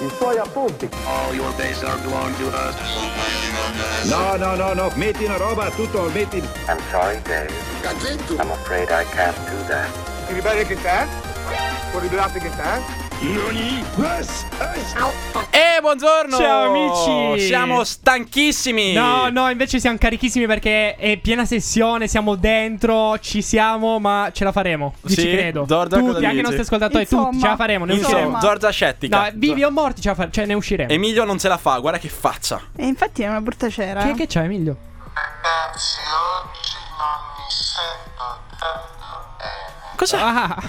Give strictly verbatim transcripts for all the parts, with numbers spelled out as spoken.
i suoi appunti. All your base are belong to us. No, no, no, no, metti una roba, tutto, metti... I'm sorry, Dave. I'm afraid I can't do that. Anybody get that? Anybody get that? E buongiorno! Ciao amici! Siamo stanchissimi! No, no, invece siamo carichissimi perché è piena sessione, siamo dentro, ci siamo, ma ce la faremo. Io Sì? ci credo. Giorgia, cosa tutti, anche i dici? nostri ascoltatori, Insomma. tutti, ce la faremo, ne Insomma, usciremo. Giorgia scettica. No, vivi o morti, ce la fa- cioè ne usciremo. Emilio non ce la fa, guarda che faccia. E infatti è una brutta cera. Che, che c'è, Emilio? Ragazzi, oggi non mi sento tanto bene. Cos'è? Ah,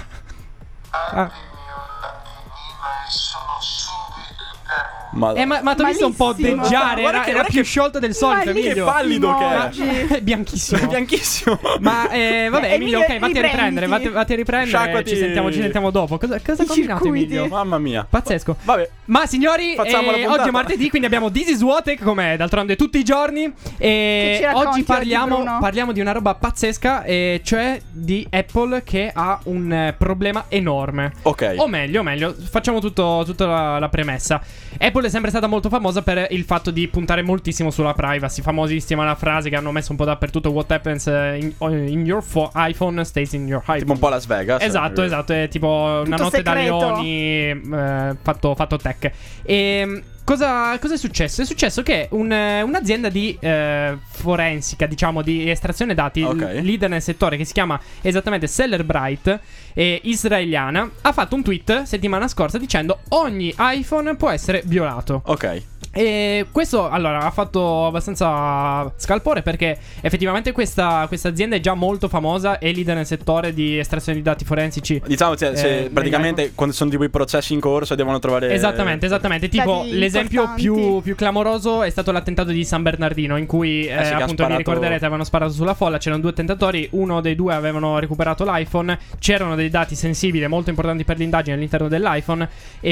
Datemi un latinino e sono subito da Ma, eh, ma, ma ti ho visto un po' Malissimo. deggiare, Guarda era, che- era guarda più che- sciolto del solito, Malissimo. Emilio. che pallido che è. Oggi. È bianchissimo. È bianchissimo. Ma eh, vabbè, Eh, Emilio, Emilio, ok, vatti a riprendere, riprenditi. vatti, vatti a riprendere. Sciacquati. Ci sentiamo, ci sentiamo dopo. Cosa, cosa I combinate, circuiti. Emilio? Mamma mia. Pazzesco. Vabbè. Ma signori, Facciamo la eh, puntata. oggi è martedì, quindi abbiamo This is Wotek, come d'altronde tutti i giorni. Che E ci racconti oggi oggi, parliamo, Bruno? parliamo di una roba pazzesca, e cioè di Apple che ha un eh, problema enorme. Ok. O meglio, o meglio, facciamo tutto, tutta la, la premessa. Apple è sempre stata molto famosa per il fatto di puntare moltissimo sulla privacy. Famosissima la frase che hanno messo un po' dappertutto: what happens eh, in, in your fo- iPhone stays in your iPhone. Tipo un po' Las Vegas. Esatto, esatto, è tipo una Tutto notte da segreto. leoni eh, fatto, fatto tech. E cosa, cosa è successo? È successo che un, eh, un'azienda di eh, forensica, diciamo, di estrazione dati, Ok. l- leader nel settore, che si chiama esattamente Cellebrite, eh, israeliana, ha fatto un tweet settimana scorsa dicendo: ogni iPhone può essere violato. Ok. E questo, allora, ha fatto abbastanza scalpore, perché effettivamente questa, questa azienda è già molto famosa, è leader nel settore di estrazione di dati forensici. Diciamo se, se Eh, praticamente quando sono tipo i processi in corso e devono trovare. Esattamente, esattamente. Tipo, Dati l'esempio importanti. più, più clamoroso è stato l'attentato di San Bernardino, in cui eh, Eh sì, che han appunto vi sparato- ricorderete, avevano sparato sulla folla. C'erano due attentatori, uno dei due avevano recuperato l'iPhone. C'erano dei dati sensibili molto importanti per l'indagine all'interno dell'iPhone,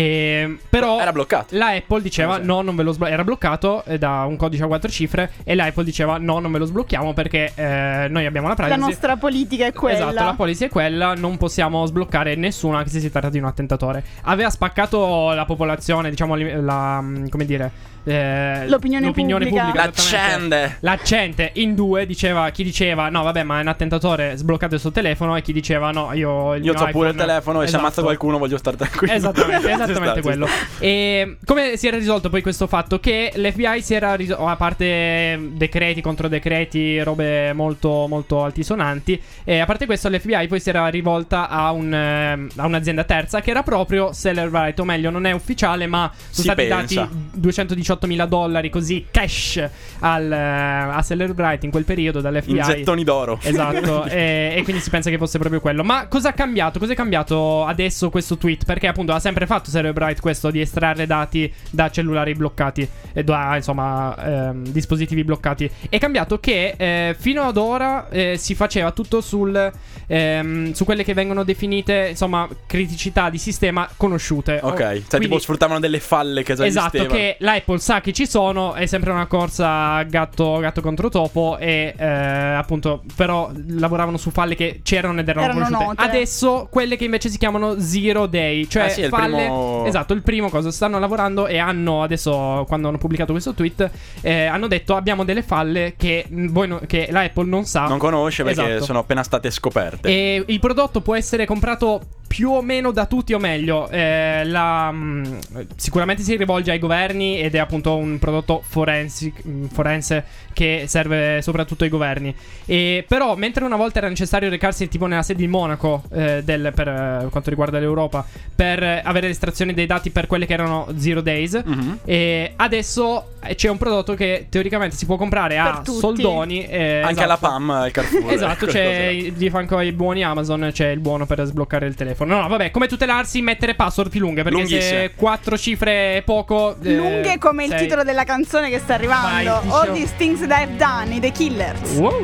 e, però Era bloccato. la Apple diceva Cos'è? no, non ve lo sblocchiamo. Era bloccato eh, da un codice a quattro cifre, e la Apple diceva no, non ve lo sblocchiamo perché eh, noi abbiamo la La privacy. nostra politica è quella. Esatto, la policy è quella, non possiamo sbloccare nessuno anche se si tratta di un attentatore. Aveva spaccato la popolazione, diciamo, li- la, come dire, eh, L'opinione pubblica. esattamente. L'accende. L'accente in due diceva, chi diceva no vabbè ma è un attentatore, sbloccate il suo telefono, e chi diceva no, io il Io mio ho pure il iPhone- telefono e se Esatto. ammazza qualcuno voglio stare tranquillo. Esattamente, Ci esattamente sta, ci quello. sta. E come si era risolto poi questo fatto? Che l'F B I si era risolto, a parte decreti contro decreti, robe molto molto altisonanti, e a parte questo l'F B I poi si era rivolta a, un, eh, a un'azienda terza che era proprio Cellebrite, o meglio non è ufficiale, ma sono Si stati pensa. dati duecentodiciottomila dollari così cash al, eh, a Cellebrite in quel periodo dall'F B I. In gettoni d'oro. Esatto, e, e quindi si pensa che fosse proprio quello. Ma cosa ha cambiato? Cosa è cambiato adesso questo tweet? Perché appunto ha sempre fatto Cellebrite questo di estrarre dati da cellulari bloccati e da, insomma, ehm, dispositivi bloccati. È cambiato che eh, fino ad ora eh, si faceva tutto sul ehm, su quelle che vengono definite, insomma, criticità di sistema conosciute. Ok, cioè Quindi- tipo sfruttavano delle falle che già Esatto, esistevano. che l'Apple sa che ci sono, è sempre una corsa gatto, gatto contro topo, e eh, appunto però lavoravano su falle che c'erano ed erano, Erano conosciute. note. Adesso quelle che invece si chiamano zero day, cioè Ah, sì, è il falle, primo- esatto, il primo cosa, stanno lavorando e hanno adesso, quando hanno pubblicato questo tweet, eh, hanno detto abbiamo delle falle che voi no- che la Apple non sa. Non conosce perché Esatto. sono appena state scoperte. E il prodotto può essere comprato più o meno da tutti, o meglio, eh, la, mh, sicuramente si rivolge ai governi ed è appunto un prodotto forensi, mh, forense che serve soprattutto ai governi. E però, mentre una volta era necessario recarsi tipo nella sede di Monaco, eh, del, per eh, quanto riguarda l'Europa, per eh, avere l'estrazione dei dati per quelle che erano zero days, Mhm. e adesso eh, c'è un prodotto che teoricamente si può comprare a Per tutti. soldoni. eh, Anche esatto. alla P A M, al Carrefour. Esatto, quelle c'è cose là. di fianco ai buoni Amazon c'è il buono per sbloccare il telefono. No, no, vabbè, come tutelarsi? Mettere password più lunghe, perché Lunghissime. se quattro cifre è poco, eh, Lunghe come il sei- titolo della canzone che sta arrivando. Vai, dicevo. All these things that I've done, i The Killers. Wow.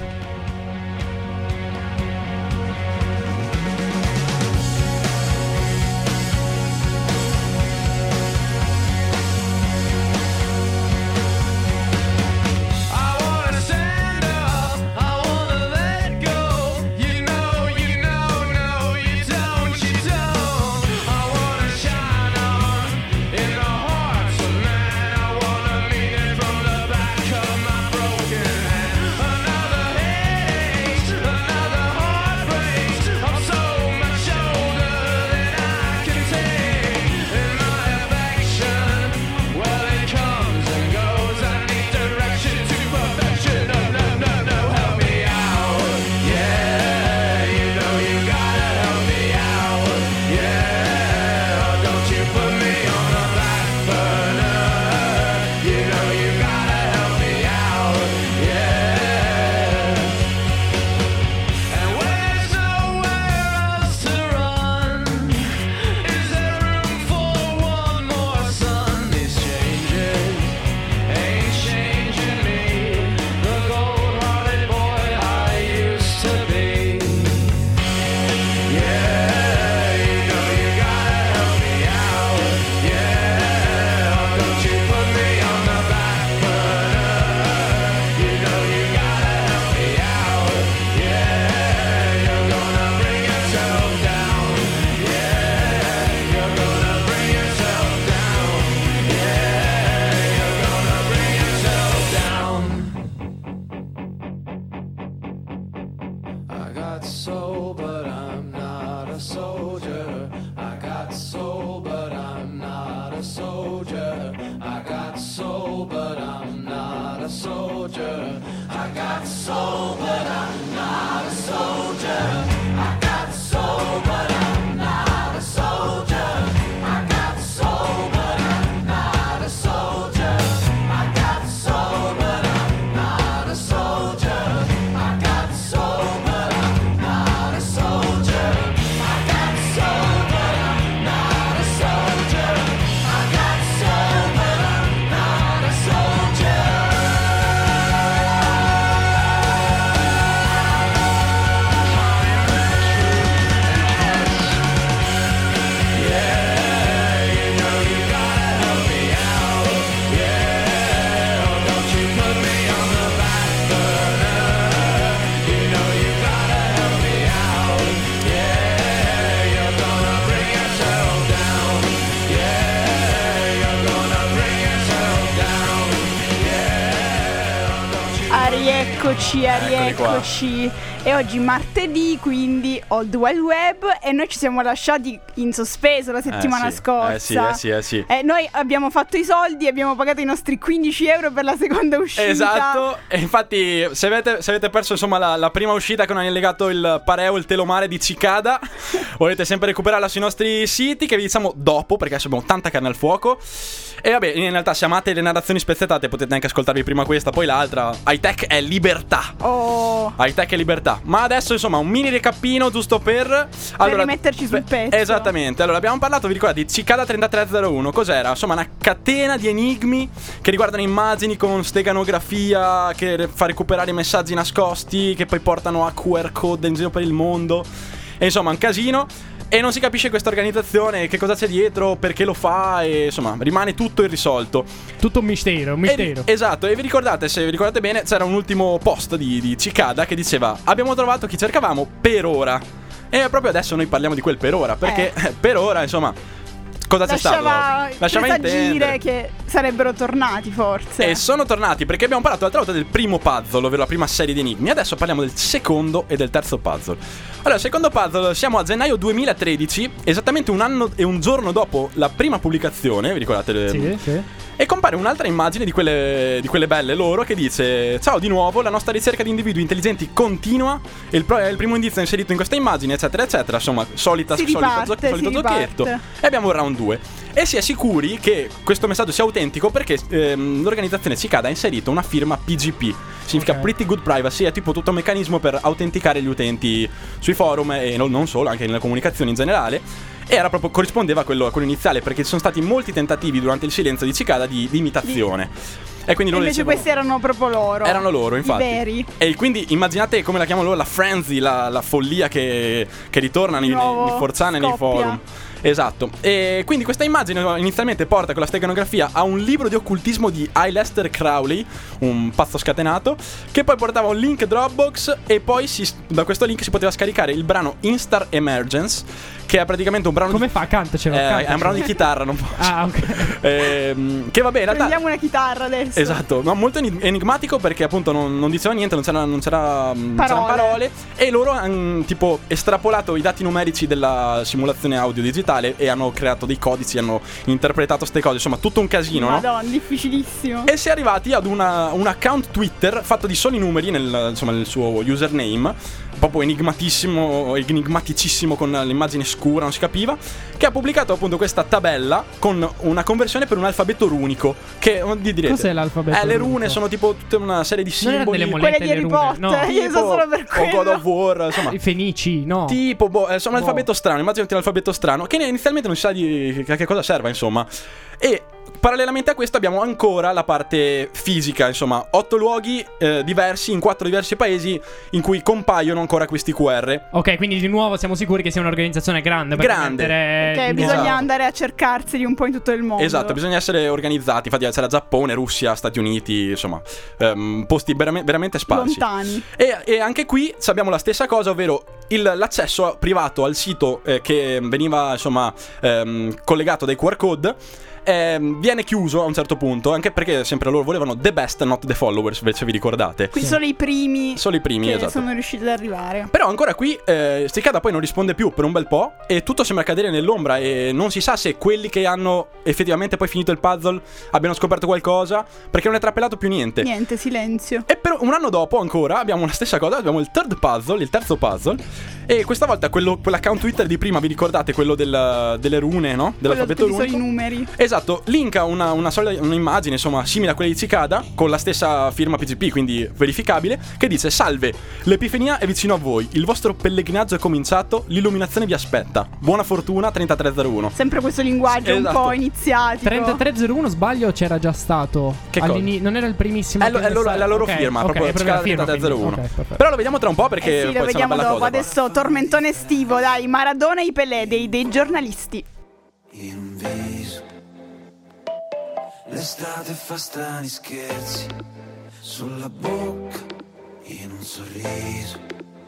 I wanna stand up, I wanna let go. You know, you know, no, you don't, you don't. I wanna shine on in the soul, but I'm not a soldier. I got soul, but I'm not a soldier. I got soul, but I'm not a soldier. I got soul, but I'm not a soldier. I got soul, but I'm not a soldier. I got soul, but I'm not a soldier. I got soul, but I'm not a soldier. I got soul, but I'm not a soldier. Rieccoci, Eccoli qua. rieccoci. E oggi martedì, quindi Old Wild Web, e noi ci siamo lasciati in sospeso la settimana Eh sì, scorsa. eh sì, eh sì, eh sì. E noi abbiamo fatto i soldi, abbiamo pagato i nostri quindici euro per la seconda uscita. Esatto, e infatti se avete, se avete perso insomma la, la prima uscita con allegato il pareo, il telomare di Cicada, volete sempre recuperarla sui nostri siti che vi diciamo dopo, perché adesso abbiamo tanta carne al fuoco. E vabbè, in realtà se amate le narrazioni spezzettate potete anche ascoltarvi prima questa, poi l'altra. High Tech è libertà. Oh, High Tech è libertà. Ma adesso insomma un mini recappino giusto per allora, rimetterci sul beh, pezzo. Esattamente. Allora abbiamo parlato, vi ricordate, di Cicada trentatré zero uno. Cos'era? Insomma una catena di enigmi che riguardano immagini con steganografia che fa recuperare messaggi nascosti che poi portano a Q R code in giro per il mondo. E insomma un casino. E non si capisce questa organizzazione, che cosa c'è dietro, perché lo fa, e insomma rimane tutto irrisolto. Tutto un mistero, un mistero. E, esatto, e vi ricordate, se vi ricordate bene, c'era un ultimo post di, di Cicada che diceva: abbiamo trovato chi cercavamo per ora. E proprio adesso noi parliamo di quel per ora, perché Eh. per ora, insomma, cosa c'è Lasciava, stato? Lasciava presagire intendere che sarebbero tornati forse. E sono tornati perché abbiamo parlato l'altra volta del primo puzzle, ovvero la prima serie di enigmi. Adesso parliamo del secondo e del terzo puzzle. Allora, secondo puzzle, siamo a gennaio duemilatredici, esattamente un anno e un giorno dopo la prima pubblicazione, vi ricordate? Sì, sì. E compare un'altra immagine di quelle, di quelle belle loro che dice: ciao di nuovo, la nostra ricerca di individui intelligenti continua. E il, pro- il primo indizio è inserito in questa immagine, eccetera eccetera. Insomma, solita, Si solito, riparte, gio- solito si giochetto. riparte. E abbiamo il round due. E si è sicuri che questo messaggio sia autentico perché ehm, l'organizzazione Cicada ha inserito una firma P G P. Significa Ok. Pretty Good Privacy. È tipo tutto un meccanismo per autenticare gli utenti sui forum e non, non solo, anche nella comunicazione in generale. E era proprio, corrispondeva a quello, a quello iniziale, perché ci sono stati molti tentativi durante il silenzio di Cicada di, di imitazione. E quindi E loro invece dicevano- questi erano proprio loro. erano loro, infatti. I veri. E quindi immaginate come la chiamano loro, la frenzy, la, la follia che, che ritorna nei, nei, Nuovo nei forzane e nei scoppia. forum. Esatto. E quindi questa immagine inizialmente porta con la steganografia a un libro di occultismo di Aleister Crowley, un pazzo scatenato, che poi portava un link Dropbox e poi si, da questo link si poteva scaricare il brano Instar Emergence, che è praticamente un brano Come di, fa? Cantacelo, eh, cantacelo. è un brano di chitarra, non posso. Ah, ok. Ehm, che vabbè, in realtà Prendiamo una chitarra adesso. esatto, no, molto enig- enigmatico perché appunto non, non diceva niente, non c'era, non c'era, non c'erano Parole. parole. E loro hanno tipo estrapolato i dati numerici della simulazione audio digitale e hanno creato dei codici, hanno interpretato ste cose, insomma tutto un casino, no? Madonna, difficilissimo. E si è arrivati ad una, un account Twitter fatto di soli numeri nel, insomma, nel suo username, proprio enigmatissimo, enigmaticissimo, con l'immagine scura, non si capiva, che ha pubblicato appunto questa tabella con una conversione per un alfabeto runico. Che di direte, Cos'è l'alfabeto Eh, le runico? rune sono tipo tutta una serie di Non erano simboli. delle monete, Quelle di le Harry rune? Potter. No. Io so solo per o God quello. of War, insomma. I fenici, no. Tipo, boh, eh, insomma, un Boh. alfabeto strano. Immaginati un alfabeto strano che inizialmente non si sa di a che cosa serva, insomma. E parallelamente a questo abbiamo ancora la parte fisica, insomma, otto luoghi eh, diversi in quattro diversi paesi in cui compaiono ancora questi Q R. Ok, quindi di nuovo siamo sicuri che sia un'organizzazione grande. Per Grande. mettere Che di bisogna nuovo- Esatto. andare a cercarseli un po' in tutto il mondo. Esatto, bisogna essere organizzati. Infatti c'era Giappone, Russia, Stati Uniti, insomma, ehm, posti verame- veramente sparsi. Lontani. E, e anche qui abbiamo la stessa cosa, ovvero il, l'accesso privato al sito eh, che veniva insomma ehm, collegato dai Q R code ehm, viene chiuso a un certo punto, anche perché sempre loro volevano the best not the followers, se vi ricordate. Qui solo i primi Solo i primi, che esatto. sono riusciti ad arrivare. Però ancora qui eh, Cicada poi non risponde più per un bel po' e tutto sembra cadere nell'ombra e non si sa se quelli che hanno effettivamente poi finito il puzzle abbiano scoperto qualcosa, perché non è trapelato più niente. Niente, silenzio. E per un anno dopo ancora abbiamo la stessa cosa, abbiamo il third puzzle, il terzo puzzle. E questa volta quello, quell'account Twitter di prima, vi ricordate? Quello del, delle rune, no? Dell'alfabeto Quello che runico. sono i numeri. Esatto, linka una, una solida, un'immagine insomma simile a quella di Cicada, con la stessa firma P G P, quindi verificabile, che dice: salve, l'Epifania è vicino a voi, il vostro pellegrinaggio è cominciato, l'illuminazione vi aspetta, buona fortuna trentatré zero uno. Sempre questo linguaggio Esatto. un po' iniziatico. trentatré zero uno sbaglio c'era già stato. Che cosa? All'ini- non era il primissimo. È, lo- che è loro- messa- è la loro ok, firma, ok, proprio è proprio la Cicada firma, trentatré zero uno. quindi. Ok, perfetto. Però lo vediamo tra un po' perché Eh sì, poi lo sarà vediamo bella dopo. cosa qua. Adesso tormentone estivo, dai, Maradona e i Pelé dei, dei giornalisti. In un viso l'estate fa strani scherzi sulla bocca, in un sorriso.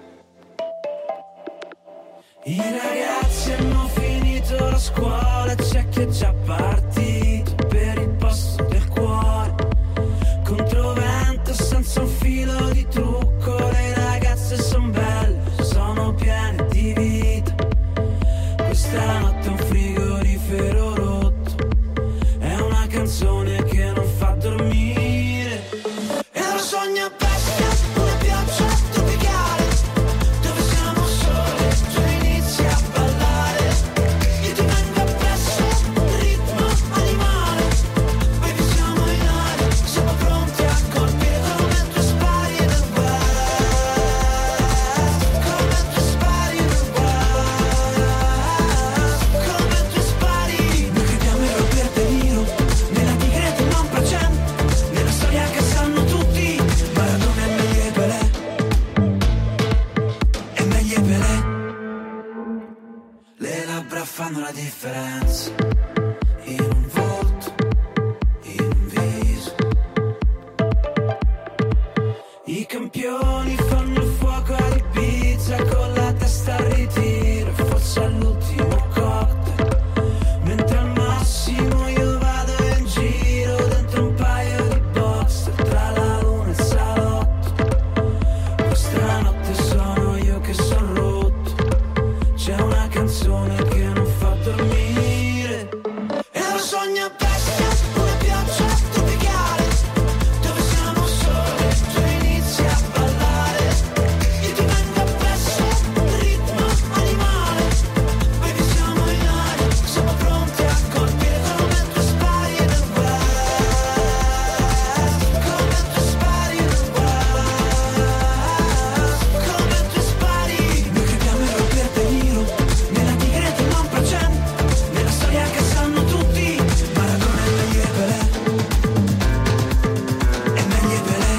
I ragazzi hanno finito la scuola, c'è chi è già partito per il posto del cuore. Controvento senza un filo di trucco, le ragazze son belle, sono piene di vita. Questa notte un frigorifero rotto, è una canzone che non fa dormire. E lo sogno bestia, una pioggia tropicale, dove siamo soli, tu inizi a ballare. Io ti vengo appresso, il ritmo animale. Baby siamo in aria, siamo pronti a colpire come tu spari nel west. Come tu spari nel west. Come tu spari. Noi crediamo in Robert De Niro, nella tigre del non procent, nella storia che sanno tutti. Maradona è meglio e Pelé, è meglio e Pelé. Le labbra fanno la differenza, in un volto, in un viso. I campioni fanno il fuoco a Ibiza, con la testa al ritiro, forse all'ultimo cocktail. Mentre al massimo io vado in giro dentro un paio di boxer, tra la luna e il salotto. Questa notte sono io che son rotto, c'è una canzone che non fa dormire. E lo sogno bestia, una pioggia tropicale, dove siamo soli, tu inizi a ballare. Io ti vengo appresso, il ritmo animale. Baby siamo in aria, siamo pronti a colpire come tu spari nel west. Come tu spari nel west. Come tu spari. Noi crediamo in Robert De Niro, nella tigre del non procent, nella storia che sanno tutti. Maradona è meglio e Pelé, è meglio e Pelé.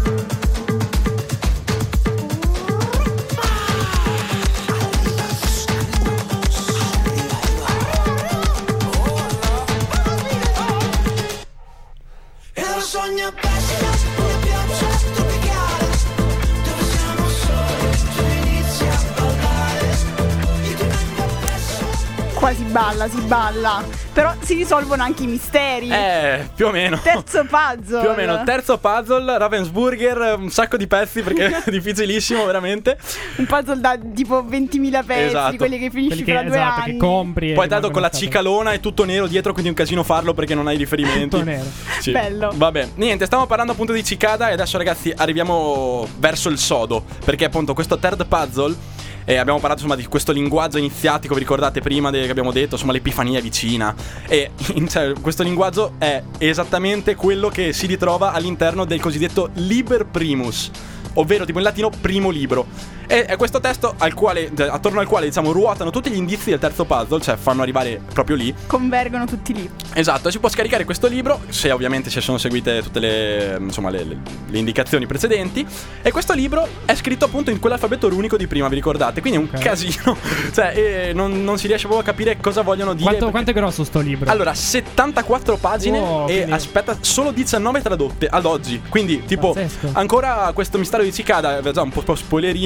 E lo sogno bestia, una pioggia tropicale, dove siamo soli, tu inizi a ballare. Io ti vengo appresso. Qua si balla, si balla. Però si risolvono anche i misteri. Eh, più o meno. Terzo puzzle. Più o meno, terzo puzzle, Ravensburger, un sacco di pezzi perché è difficilissimo veramente. Un puzzle da tipo ventimila pezzi, Esatto. di quelli che finisci Quelli che, fra due esatto, anni. che compri. e Poi tanto con la rimangono cicalona è tutto nero dietro, quindi è un casino farlo perché non hai riferimenti. Tutto nero. Sì. Bello. Vabbè, niente, stiamo parlando appunto di Cicada e adesso ragazzi arriviamo verso il sodo, perché appunto questo third puzzle, e abbiamo parlato insomma di questo linguaggio iniziatico, vi ricordate prima de- che abbiamo detto, insomma l'epifania è vicina. E in- cioè, questo linguaggio è esattamente quello che si ritrova all'interno del cosiddetto Liber Primus, ovvero tipo in latino primo libro. E è questo testo al quale, cioè, attorno al quale diciamo ruotano tutti gli indizi del terzo puzzle, cioè fanno arrivare proprio lì. Convergono tutti lì. Esatto, si può scaricare questo libro, se ovviamente ci sono seguite tutte le, insomma, le, le, le indicazioni precedenti. E questo libro è scritto appunto in quell'alfabeto runico di prima, vi ricordate? Quindi è un Ok. casino. Cioè, eh, non, non si riesce proprio a capire cosa vogliono dire. Quanto, perché- quanto è grosso sto libro? Allora, settantaquattro pagine Wow, e quindi- aspetta, solo diciannove tradotte ad oggi. Quindi, tipo, Pazzesco. ancora questo mistero di Cicada, già un po' spoilerino.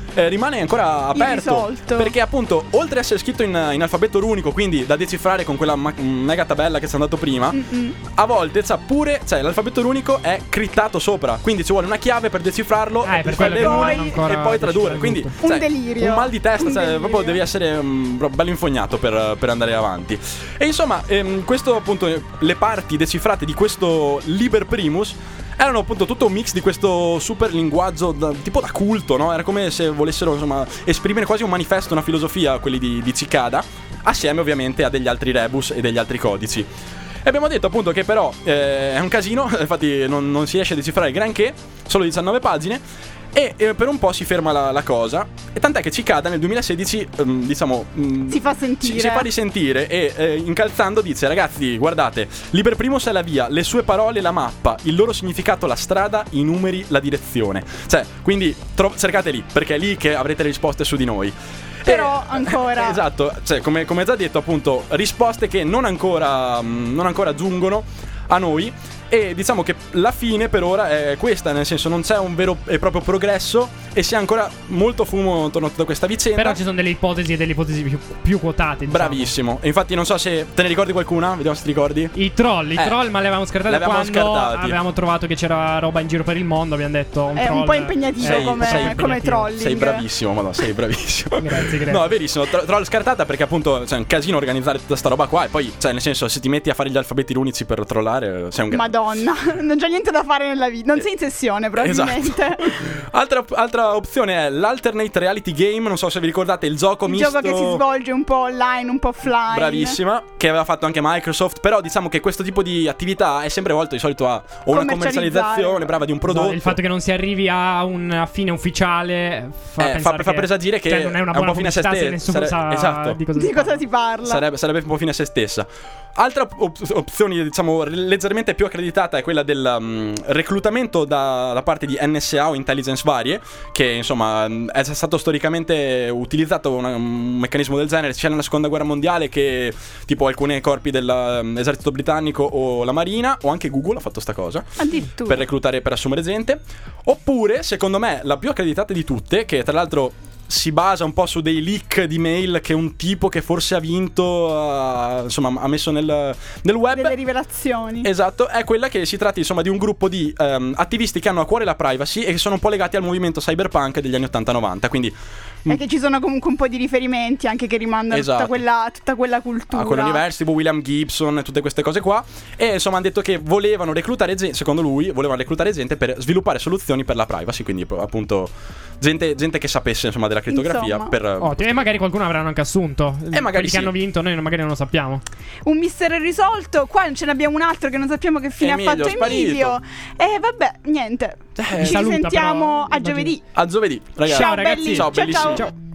eh, rimane ancora aperto. Irrisolto. Perché appunto, oltre ad essere scritto in, in alfabeto runico, quindi da decifrare con quella ma- mega tabella che ci è andato prima, Mm-mm. a volte sa pure, cioè l'alfabeto runico è crittato sopra, quindi ci vuole una chiave per decifrarlo Eh, e, per fare quello le che non rune hanno ancora e poi tradurre. decifrato Quindi tutto. Un sai, delirio. un mal di testa, Un cioè, delirio. proprio devi essere um, bello infognato per, per andare avanti. E insomma, ehm, questo appunto, le parti decifrate di questo Liber Primus erano appunto tutto un mix di questo super linguaggio da, tipo da culto, no? Era come se volessero, insomma, esprimere quasi un manifesto, una filosofia, quelli di, di Cicada, assieme ovviamente a degli altri rebus e degli altri codici. E abbiamo detto appunto che però eh, è un casino, infatti non, non si riesce a decifrare granché, solo diciannove pagine. E eh, per un po' si ferma la, la cosa. E tant'è che Cicada nel duemilasedici ehm, diciamo mh, Si fa sentire. si, si fa risentire. E eh, incalzando dice: ragazzi, guardate, Liber Primus è la via, le sue parole la mappa, il loro significato la strada, i numeri la direzione. Cioè, quindi tro- cercate lì, perché è lì che avrete le risposte su di noi. Però E- ancora- esatto, cioè come, come già detto appunto, risposte che non ancora mh, non ancora giungono a noi. E diciamo che la fine per ora è questa, nel senso non c'è un vero e proprio progresso e si ha ancora molto fumo intorno a tutta questa vicenda. Però ci sono delle ipotesi e delle ipotesi più, più quotate, diciamo. Bravissimo. E infatti non so se te ne ricordi qualcuna, vediamo se ti ricordi. I troll, i Eh, troll, ma li avevamo scartati li avevamo quando scartati. avevamo trovato che c'era roba in giro per il mondo. Abbiamo detto un È troll un po' impegnativo Sei- come, sei come impegnativo. trolling. Sei bravissimo, madonna, sei bravissimo. Grazie, grazie. No, è verissimo, tro- troll scartata perché appunto cioè, è un casino organizzare tutta sta roba qua. E poi, cioè, nel senso, se ti metti a fare gli alfabeti runici per trollare, sei un gra- Madonna, non c'è niente da fare nella vita. Non sei in sessione, probabilmente. Esatto. altra, altra opzione è l'Alternate Reality Game. Non so se vi ricordate il gioco Il misto. gioco che si svolge un po' online, un po' offline. Bravissima, che aveva fatto anche Microsoft. Però diciamo che questo tipo di attività è sempre volto di solito a o una Commercializzare. commercializzazione brava di un prodotto. Esatto, il fatto che non si arrivi a una fine ufficiale fa, Eh, pensare fa- fa che- presagire che cioè, non è una è un buona po' fine a se pubblicità se stesso. nessuno Sare- sa esatto. di cosa, Di si cosa parla. si parla? Sarebbe, sarebbe un po' fine a se stessa. Altra op- opzione, diciamo, leggermente più accreditata è quella del um, reclutamento da, da parte di N S A o intelligence varie, che insomma è stato storicamente utilizzato una- un meccanismo del genere sia nella seconda guerra mondiale che tipo alcuni corpi dell'esercito britannico o la marina, o anche Google ha fatto sta cosa Addirittura. per reclutare, per assumere gente. Oppure, secondo me, la più accreditata di tutte, che tra l'altro si basa un po' su dei leak di mail che un tipo che forse ha vinto ha, insomma ha messo nel, nel web. Delle rivelazioni. Esatto, è quella che si tratti insomma di un gruppo di ehm, attivisti che hanno a cuore la privacy e che sono un po' legati al movimento cyberpunk degli anni ottanta novanta. Quindi E che ci sono comunque un po' di riferimenti anche che rimandano a Esatto. tutta quella, tutta quella cultura. a quell'university, tipo William Gibson e tutte queste cose qua. E insomma hanno detto che volevano reclutare gente, secondo lui, volevano reclutare gente per sviluppare soluzioni per la privacy. Quindi appunto gente, gente che sapesse insomma della crittografia. Insomma. Per Ottimo, e magari qualcuno avranno anche assunto. Eh, magari Quelli sì. che hanno vinto, noi magari non lo sappiamo. Un mistero irrisolto. Qua ce ne abbiamo un altro che non sappiamo che fine Emilio, ha fatto sparito. Emilio. E vabbè, niente. Eh, Ci saluta, risentiamo però, a giovedì. A giovedì, ragazzi. Ciao, ragazzi. belli. Ciao, ciao, bellissimo. ciao. Ciao.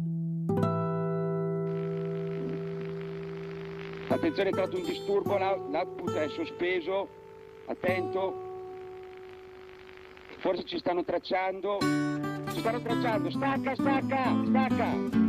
Attenzione, è entrato un disturbo, l'out- l'output è sospeso, attento. Forse ci stanno tracciando. Ci stanno tracciando, stacca, stacca, stacca.